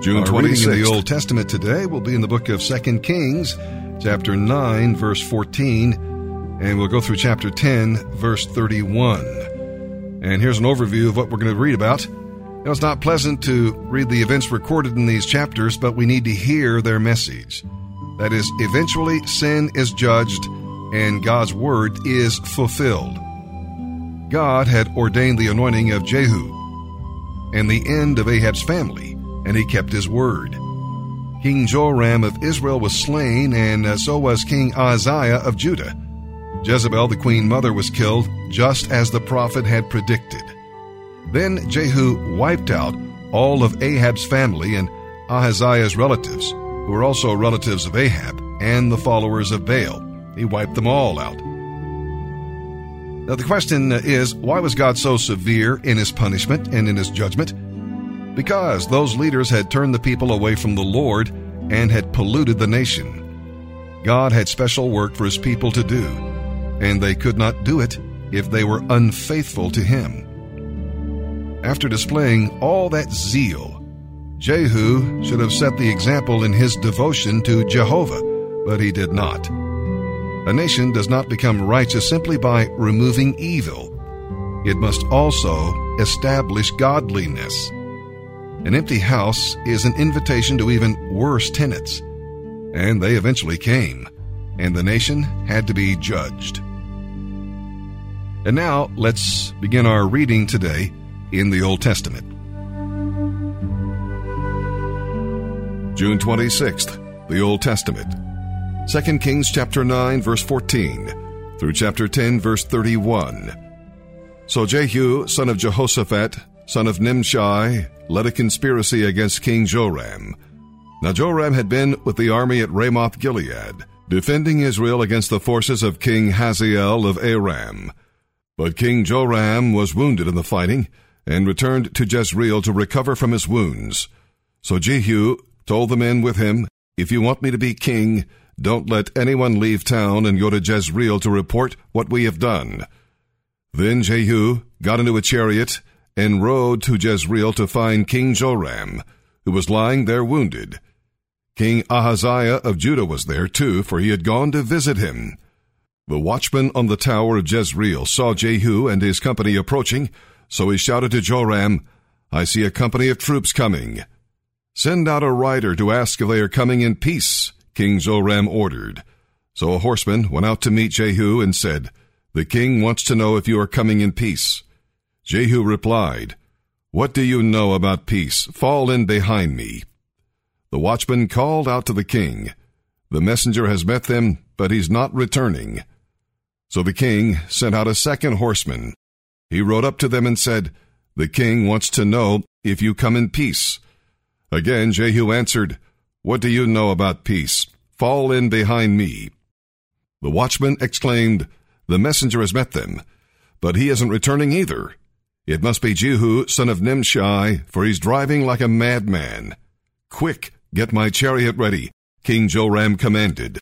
June 26th. Our reading in the Old Testament today will be in the book of 2 Kings, chapter 9, verse 14, and we'll go through chapter 10, verse 31. And here's an overview of what we're going to read about. Now, it's not pleasant to read the events recorded in these chapters, but we need to hear their message. That is, eventually sin is judged and God's word is fulfilled. God had ordained the anointing of Jehu and the end of Ahab's family, and he kept his word. King Joram of Israel was slain, and so was King Ahaziah of Judah. Jezebel, the queen mother, was killed, just as the prophet had predicted. Then Jehu wiped out all of Ahab's family and Ahaziah's relatives, who were also relatives of Ahab, and the followers of Baal. He wiped them all out. Now the question is, why was God so severe in his punishment and in his judgment? Because those leaders had turned the people away from the Lord and had polluted the nation. God had special work for his people to do, and they could not do it if they were unfaithful to him. After displaying all that zeal, Jehu should have set the example in his devotion to Jehovah, but he did not. A nation does not become righteous simply by removing evil. It must also establish godliness. An empty house is an invitation to even worse tenants, and they eventually came, and the nation had to be judged. And now, let's begin our reading today in the Old Testament. June 26th, the Old Testament. 2 Kings chapter 9, verse 14, through chapter 10, verse 31. So Jehu, son of Jehoshaphat, son of Nimshi, led a conspiracy against King Joram. Now Joram had been with the army at Ramoth Gilead, defending Israel against the forces of King Hazael of Aram. But King Joram was wounded in the fighting, and returned to Jezreel to recover from his wounds. So Jehu told the men with him, "If you want me to be king, don't let anyone leave town and go to Jezreel to report what we have done." Then Jehu got into a chariot and rode to Jezreel to find King Joram, who was lying there wounded. King Ahaziah of Judah was there too, for he had gone to visit him. The watchman on the tower of Jezreel saw Jehu and his company approaching, so he shouted to Joram, "I see a company of troops coming." "Send out a rider to ask if they are coming in peace," King Joram ordered. So a horseman went out to meet Jehu and said, "The king wants to know if you are coming in peace." Jehu replied, "What do you know about peace? Fall in behind me." The watchman called out to the king, "The messenger has met them, but he's not returning." So the king sent out a second horseman. He rode up to them and said, "The king wants to know if you come in peace." Again Jehu answered, "What do you know about peace? Fall in behind me." The watchman exclaimed, "The messenger has met them, but he isn't returning either. It must be Jehu, son of Nimshi, for he's driving like a madman." "Quick, get my chariot ready," King Joram commanded.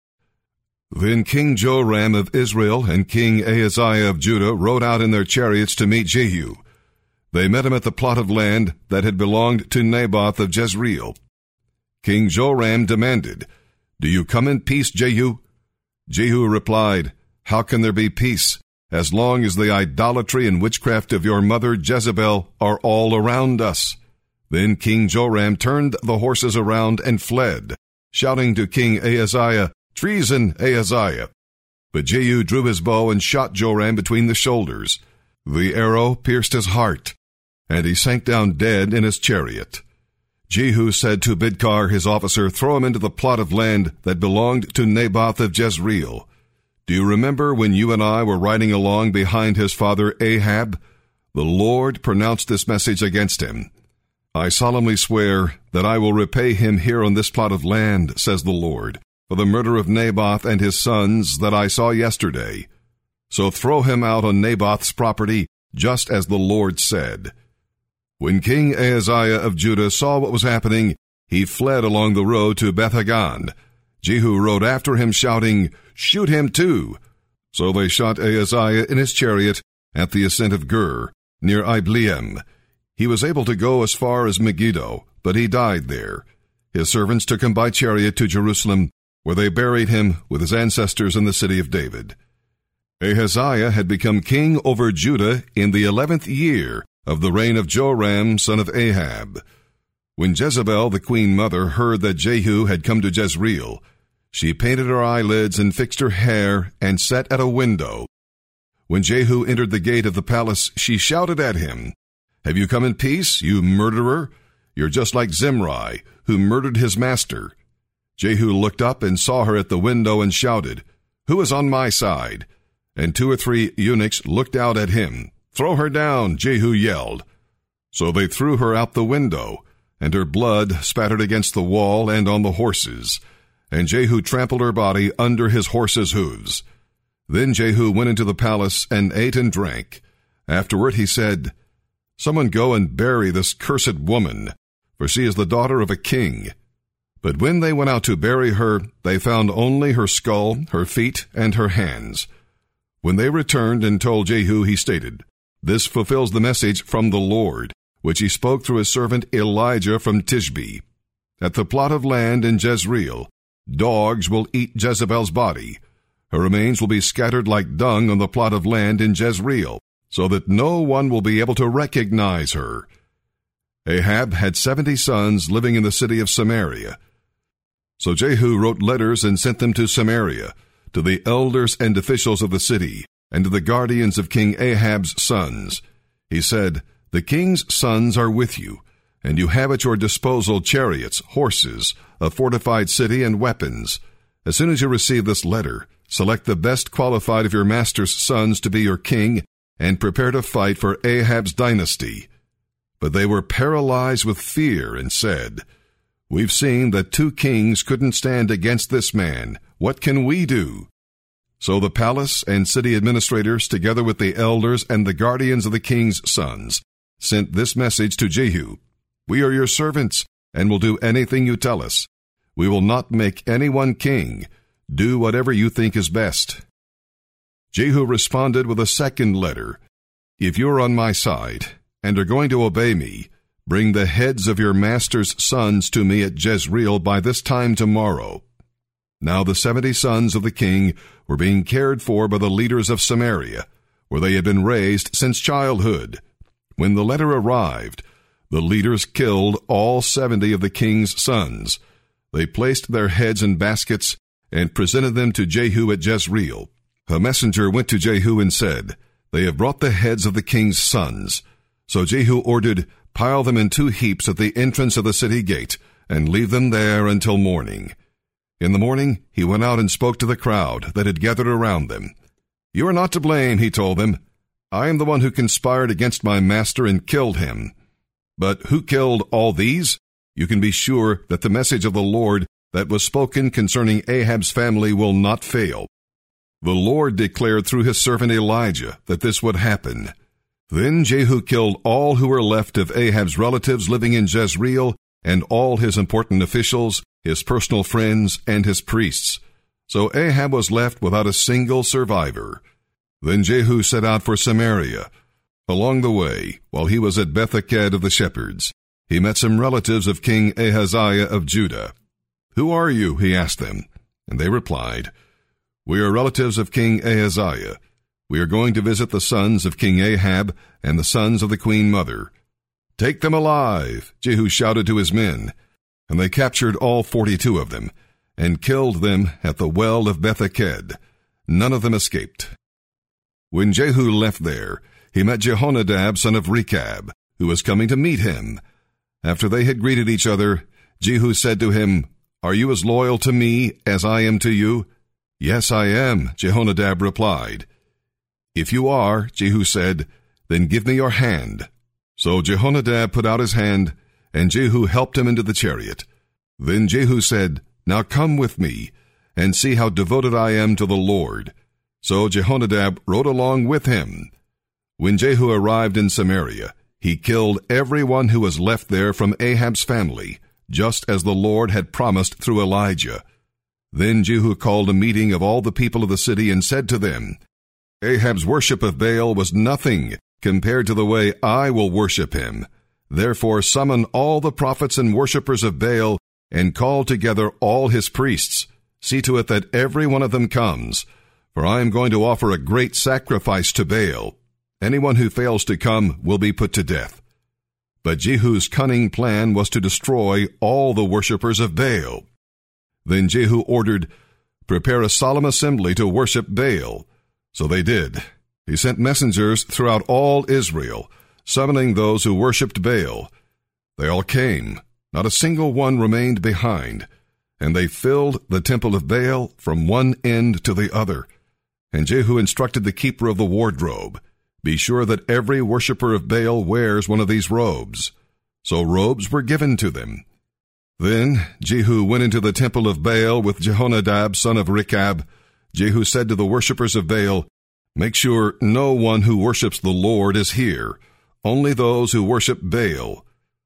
Then King Joram of Israel and King Ahaziah of Judah rode out in their chariots to meet Jehu. They met him at the plot of land that had belonged to Naboth of Jezreel. King Joram demanded, "Do you come in peace, Jehu?" Jehu replied, "How can there be peace, as long as the idolatry and witchcraft of your mother Jezebel are all around us?" Then King Joram turned the horses around and fled, shouting to King Ahaziah, "Treason, Ahaziah!" But Jehu drew his bow and shot Joram between the shoulders. The arrow pierced his heart, and he sank down dead in his chariot. Jehu said to Bidkar, his officer, "Throw him into the plot of land that belonged to Naboth of Jezreel. Do you remember when you and I were riding along behind his father Ahab? The Lord pronounced this message against him. I solemnly swear that I will repay him here on this plot of land, says the Lord, for the murder of Naboth and his sons that I saw yesterday. So throw him out on Naboth's property, just as the Lord said." When King Ahaziah of Judah saw what was happening, he fled along the road to Beth-Hagan. Jehu rode after him, shouting, "Shoot him too!" So they shot Ahaziah in his chariot at the ascent of Gur, near Ibleam. He was able to go as far as Megiddo, but he died there. His servants took him by chariot to Jerusalem, where they buried him with his ancestors in the city of David. Ahaziah had become king over Judah in the 11th year of the reign of Joram, son of Ahab. When Jezebel, the queen mother, heard that Jehu had come to Jezreel, she painted her eyelids and fixed her hair and sat at a window. When Jehu entered the gate of the palace, she shouted at him, "Have you come in peace, you murderer? You're just like Zimri, who murdered his master." Jehu looked up and saw her at the window and shouted, "Who is on my side?" And 2 or 3 eunuchs looked out at him. "Throw her down," Jehu yelled. So they threw her out the window, and her blood spattered against the wall and on the horses. And Jehu trampled her body under his horses' hooves. Then Jehu went into the palace and ate and drank. Afterward he said, "Someone go and bury this cursed woman, for she is the daughter of a king." But when they went out to bury her, they found only her skull, her feet, and her hands. When they returned and told Jehu, he stated, "This fulfills the message from the Lord, which he spoke through his servant Elijah from Tishbe. At the plot of land in Jezreel, dogs will eat Jezebel's body. Her remains will be scattered like dung on the plot of land in Jezreel, so that no one will be able to recognize her." Ahab had 70 sons living in the city of Samaria. So Jehu wrote letters and sent them to Samaria, to the elders and officials of the city, and to the guardians of King Ahab's sons. He said, "The king's sons are with you, and you have at your disposal chariots, horses, a fortified city, and weapons. As soon as you receive this letter, select the best qualified of your master's sons to be your king, and prepare to fight for Ahab's dynasty." But they were paralyzed with fear and said, "We've seen that 2 kings couldn't stand against this man. What can we do?" So the palace and city administrators, together with the elders and the guardians of the king's sons, sent this message to Jehu, "We are your servants, and will do anything you tell us. We will not make anyone king. Do whatever you think is best." Jehu responded with a second letter, "If you are on my side, and are going to obey me, bring the heads of your master's sons to me at Jezreel by this time tomorrow." Now the 70 sons of the king were being cared for by the leaders of Samaria, where they had been raised since childhood. When the letter arrived, the leaders killed all 70 of the king's sons. They placed their heads in baskets and presented them to Jehu at Jezreel. A messenger went to Jehu and said, "They have brought the heads of the king's sons." So Jehu ordered, "Pile them in 2 heaps at the entrance of the city gate, and leave them there until morning." In the morning he went out and spoke to the crowd that had gathered around them. "You are not to blame," he told them. "I am the one who conspired against my master and killed him. But who killed all these? You can be sure that the message of the Lord that was spoken concerning Ahab's family will not fail. The Lord declared through his servant Elijah that this would happen." Then Jehu killed all who were left of Ahab's relatives living in Jezreel, and all his important officials, his personal friends, and his priests. So Ahab was left without a single survivor. Then Jehu set out for Samaria. Along the way, while he was at Beth-eked of the shepherds, he met some relatives of King Ahaziah of Judah. "Who are you?" he asked them. And they replied, "We are relatives of King Ahaziah. We are going to visit the sons of King Ahab and the sons of the queen mother." "Take them alive," Jehu shouted to his men. And they captured all 42 of them, and killed them at the well of Beth-eked. None of them escaped. When Jehu left there, he met Jehonadab, son of Rechab, who was coming to meet him. After they had greeted each other, Jehu said to him, "Are you as loyal to me as I am to you?" "Yes, I am," Jehonadab replied. "If you are," Jehu said, "then give me your hand." So Jehonadab put out his hand, and Jehu helped him into the chariot. Then Jehu said, "Now come with me, and see how devoted I am to the Lord." So Jehonadab rode along with him. When Jehu arrived in Samaria, he killed everyone who was left there from Ahab's family, just as the Lord had promised through Elijah. Then Jehu called a meeting of all the people of the city and said to them, "Ahab's worship of Baal was nothing compared to the way I will worship him. Therefore summon all the prophets and worshippers of Baal, and call together all his priests. See to it that every one of them comes, for I am going to offer a great sacrifice to Baal. Anyone who fails to come will be put to death." But Jehu's cunning plan was to destroy all the worshippers of Baal. Then Jehu ordered, "Prepare a solemn assembly to worship Baal." So they did. He sent messengers throughout all Israel, summoning those who worshipped Baal. They all came. Not a single one remained behind. And they filled the temple of Baal from one end to the other. And Jehu instructed the keeper of the wardrobe, "Be sure that every worshipper of Baal wears one of these robes." So robes were given to them. Then Jehu went into the temple of Baal with Jehonadab, son of Rechab. Jehu said to the worshippers of Baal, "Make sure no one who worships the Lord is here, only those who worship Baal."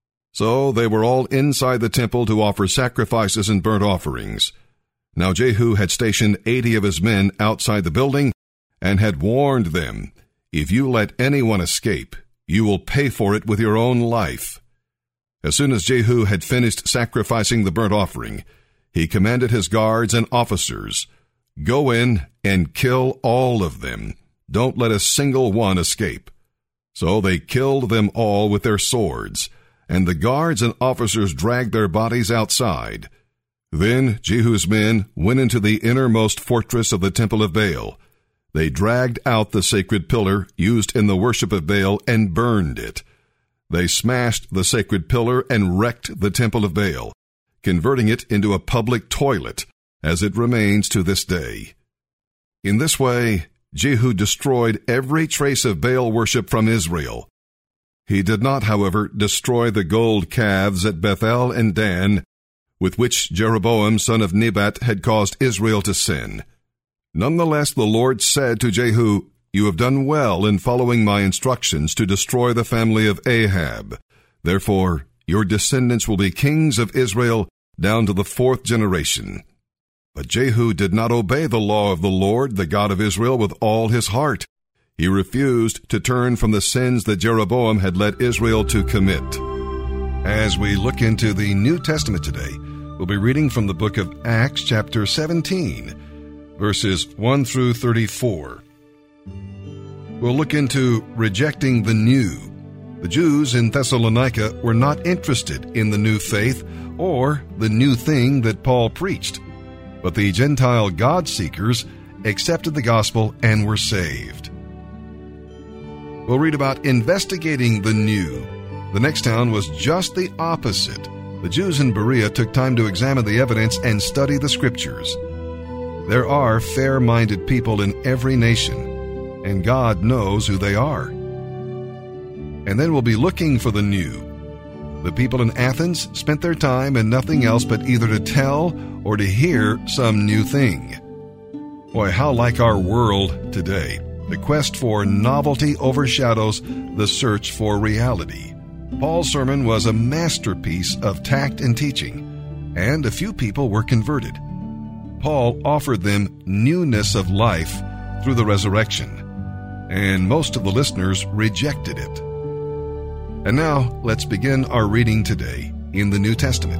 So they were all inside the temple to offer sacrifices and burnt offerings. Now Jehu had stationed 80 of his men outside the building and had warned them, "If you let anyone escape, you will pay for it with your own life." As soon as Jehu had finished sacrificing the burnt offering, he commanded his guards and officers, "Go in and kill all of them. Don't let a single one escape." So they killed them all with their swords, and the guards and officers dragged their bodies outside. Then Jehu's men went into the innermost fortress of the temple of Baal. They dragged out the sacred pillar used in the worship of Baal and burned it. They smashed the sacred pillar and wrecked the temple of Baal, converting it into a public toilet, as it remains to this day. In this way, Jehu destroyed every trace of Baal worship from Israel. He did not, however, destroy the gold calves at Bethel and Dan, with which Jeroboam son of Nebat had caused Israel to sin. Nonetheless, the Lord said to Jehu, "You have done well in following my instructions to destroy the family of Ahab. Therefore, your descendants will be kings of Israel down to the 4th generation." But Jehu did not obey the law of the Lord, the God of Israel, with all his heart. He refused to turn from the sins that Jeroboam had led Israel to commit. As we look into the New Testament today, we'll be reading from the book of Acts, chapter 17, verses 1 through 34. We'll look into rejecting the new. The Jews in Thessalonica were not interested in the new faith or the new thing that Paul preached, but the Gentile God-seekers accepted the gospel and were saved. We'll read about investigating the new. The next town was just the opposite. The Jews in Berea took time to examine the evidence and study the scriptures. There are fair-minded people in every nation, and God knows who they are. And then we'll be looking for the new. The people in Athens spent their time in nothing else but either to tell or to hear some new thing. Boy, how like our world today. The quest for novelty overshadows the search for reality. Paul's sermon was a masterpiece of tact and teaching, and a few people were converted. Paul offered them newness of life through the resurrection, and most of the listeners rejected it. And now, let's begin our reading today in the New Testament.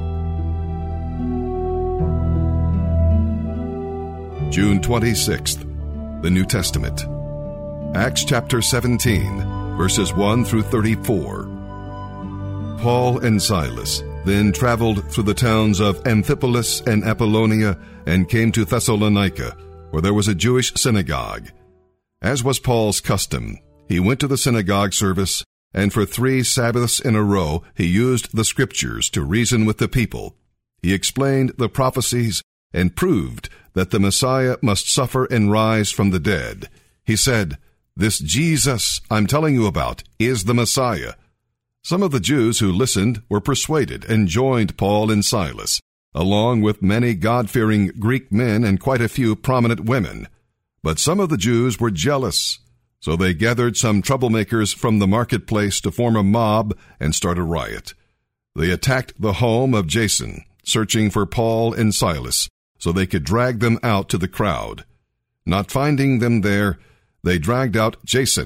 June 26th, the New Testament. Acts chapter 17, verses 1 through 34. Paul and Silas then traveled through the towns of Amphipolis and Apollonia and came to Thessalonica, where there was a Jewish synagogue. As was Paul's custom, he went to the synagogue service, and for 3 Sabbaths in a row he used the Scriptures to reason with the people. He explained the prophecies and proved that the Messiah must suffer and rise from the dead. He said, "This Jesus I'm telling you about is the Messiah." Some of the Jews who listened were persuaded and joined Paul and Silas, along with many God-fearing Greek men and quite a few prominent women. But some of the Jews were jealous, so they gathered some troublemakers from the marketplace to form a mob and start a riot. They attacked the home of Jason, searching for Paul and Silas, so they could drag them out to the crowd. Not finding them there, they dragged out Jason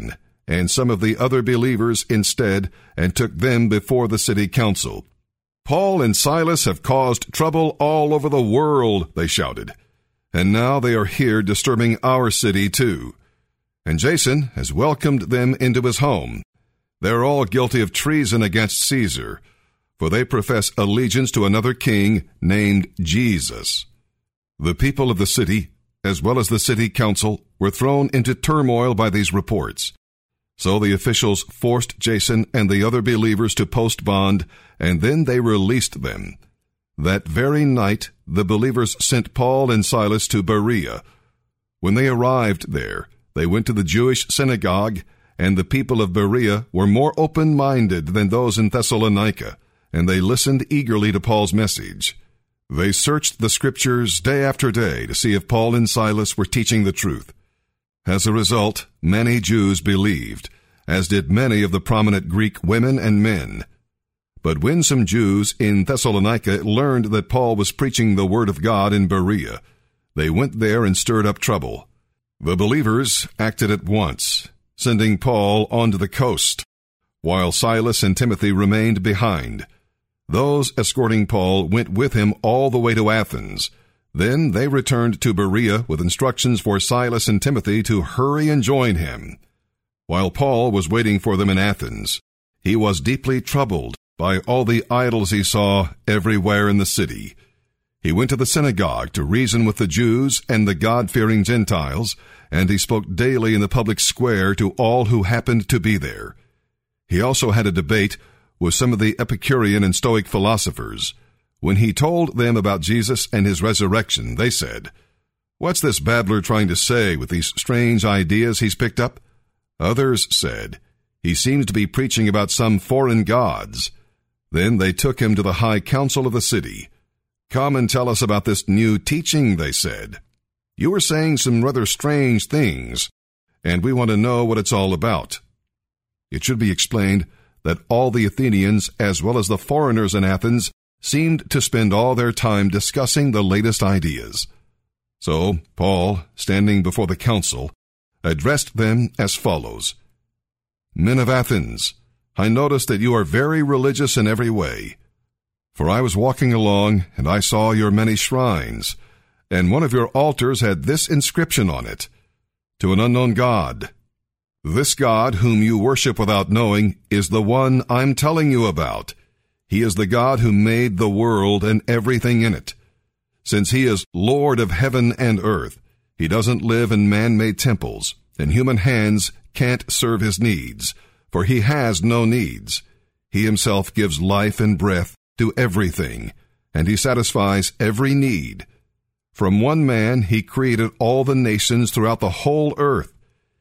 and some of the other believers instead, and took them before the city council. "Paul and Silas have caused trouble all over the world," they shouted, "and now they are here disturbing our city too. And Jason has welcomed them into his home. They're all guilty of treason against Caesar, for they profess allegiance to another king named Jesus." The people of the city, as well as the city council, were thrown into turmoil by these reports. So the officials forced Jason and the other believers to post bond, and then they released them. That very night, the believers sent Paul and Silas to Berea. When they arrived there, they went to the Jewish synagogue, and the people of Berea were more open-minded than those in Thessalonica, and they listened eagerly to Paul's message. They searched the Scriptures day after day to see if Paul and Silas were teaching the truth. As a result, many Jews believed, as did many of the prominent Greek women and men. But when some Jews in Thessalonica learned that Paul was preaching the Word of God in Berea, they went there and stirred up trouble. The believers acted at once, sending Paul onto the coast, while Silas and Timothy remained behind. Those escorting Paul went with him all the way to Athens. Then they returned to Berea with instructions for Silas and Timothy to hurry and join him. While Paul was waiting for them in Athens, he was deeply troubled by all the idols he saw everywhere in the city. He went to the synagogue to reason with the Jews and the God-fearing Gentiles, and he spoke daily in the public square to all who happened to be there. He also had a debate with some of the Epicurean and Stoic philosophers. When he told them about Jesus and his resurrection, they said, "What's this babbler trying to say with these strange ideas he's picked up?" Others said, "He seems to be preaching about some foreign gods." Then they took him to the high council of the city. "Come and tell us about this new teaching," they said. "You are saying some rather strange things, and we want to know what it's all about." It should be explained that all the Athenians, as well as the foreigners in Athens, seemed to spend all their time discussing the latest ideas. So Paul, standing before the council, addressed them as follows: "Men of Athens, I notice that you are very religious in every way. For I was walking along, and I saw your many shrines, and one of your altars had this inscription on it: 'To an unknown God.' This God, whom you worship without knowing, is the one I'm telling you about. He is the God who made the world and everything in it. Since he is Lord of heaven and earth, he doesn't live in man-made temples, and human hands can't serve his needs, for he has no needs. He himself gives life and breath to everything, and he satisfies every need. From one man he created all the nations throughout the whole earth.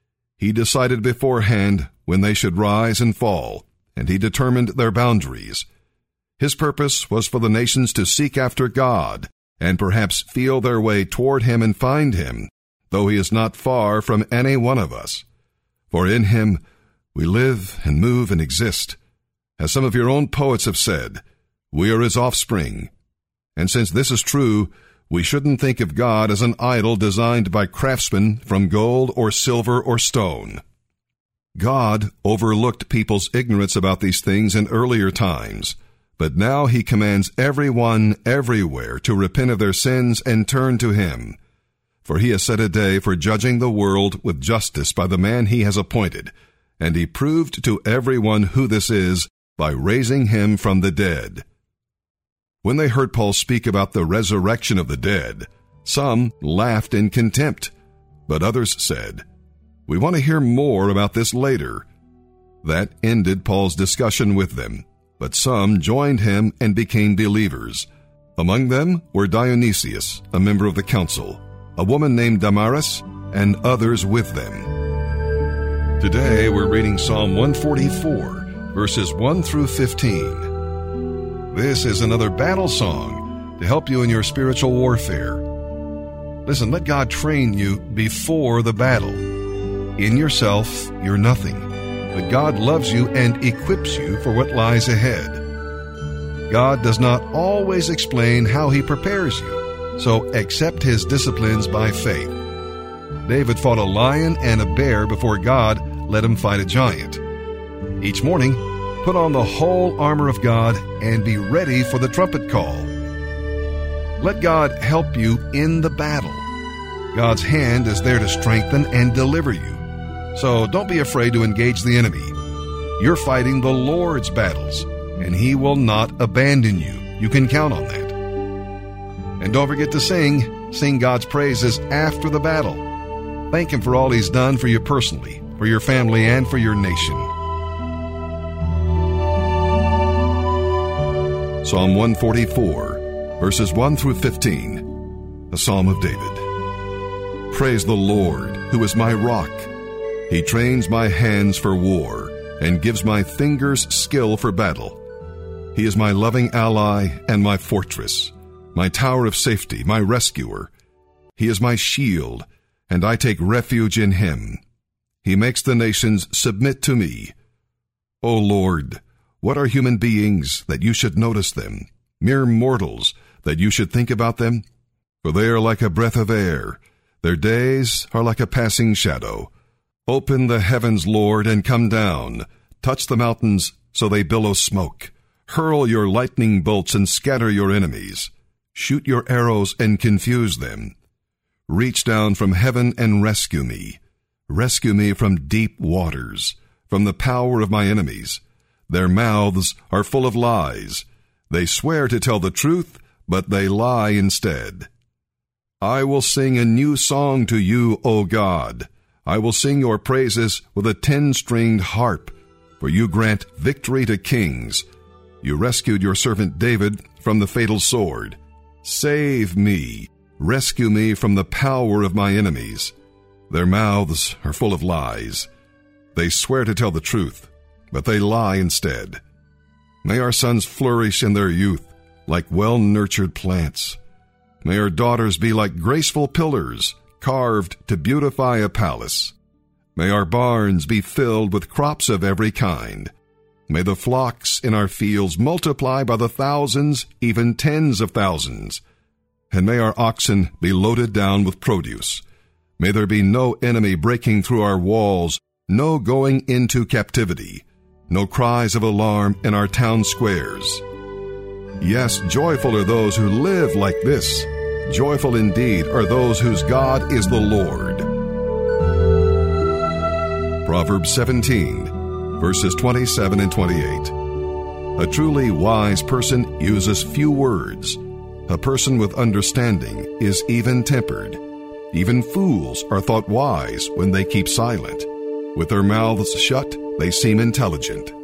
He decided beforehand when they should rise and fall, and he determined their boundaries. His purpose was for the nations to seek after God, and perhaps feel their way toward him and find him, though he is not far from any one of us. For in him we live and move and exist. As some of your own poets have said, we are his offspring. And since this is true, we shouldn't think of God as an idol designed by craftsmen from gold or silver or stone. God overlooked people's ignorance about these things in earlier times, but now he commands everyone everywhere to repent of their sins and turn to him. For he has set a day for judging the world with justice by the man he has appointed, and he proved to everyone who this is by raising him from the dead. When they heard Paul speak about the resurrection of the dead, some laughed in contempt, but others said, "We want to hear more about this later." That ended Paul's discussion with them, but some joined him and became believers. Among them were Dionysius, a member of the council, a woman named Damaris, and others with them. Today we're reading Psalm 144, verses 1 through 15. This is another battle song to help you in your spiritual warfare. Listen, let God train you before the battle. In yourself, you're nothing, but God loves you and equips you for what lies ahead. God does not always explain how he prepares you, so accept his disciplines by faith. David fought a lion and a bear before God let him fight a giant. Each morning, put on the whole armor of God and be ready for the trumpet call. Let God help you in the battle. God's hand is there to strengthen and deliver you. So don't be afraid to engage the enemy. You're fighting the Lord's battles, and He will not abandon you. You can count on that. And don't forget to sing God's praises after the battle. Thank Him for all He's done for you personally, for your family, and for your nation. Psalm 144, verses 1 through 15, a psalm of David. Praise the Lord, who is my rock. He trains my hands for war and gives my fingers skill for battle. He is my loving ally and my fortress, my tower of safety, my rescuer. He is my shield, and I take refuge in Him. He makes the nations submit to me. O Lord, what are human beings that you should notice them, mere mortals that you should think about them? For they are like a breath of air. Their days are like a passing shadow. Open the heavens, Lord, and come down. Touch the mountains so they billow smoke. Hurl your lightning bolts and scatter your enemies. Shoot your arrows and confuse them. Reach down from heaven and rescue me. Rescue me from deep waters, from the power of my enemies. Their mouths are full of lies. They swear to tell the truth, but they lie instead. I will sing a new song to you, O God. I will sing your praises with a 10-stringed harp, for you grant victory to kings. You rescued your servant David from the fatal sword. Save me. Rescue me from the power of my enemies. Their mouths are full of lies. They swear to tell the truth, but they lie instead. May our sons flourish in their youth like well-nurtured plants. May our daughters be like graceful pillars, carved to beautify a palace. May our barns be filled with crops of every kind. May the flocks in our fields multiply by the thousands, even tens of thousands. And may our oxen be loaded down with produce. May there be no enemy breaking through our walls, no going into captivity, no cries of alarm in our town squares. Yes, joyful are those who live like this. Joyful indeed are those whose God is the Lord. Proverbs 17, verses 27 and 28. A truly wise person uses few words. A person with understanding is even-tempered. Even fools are thought wise when they keep silent. With their mouths shut, they seem intelligent.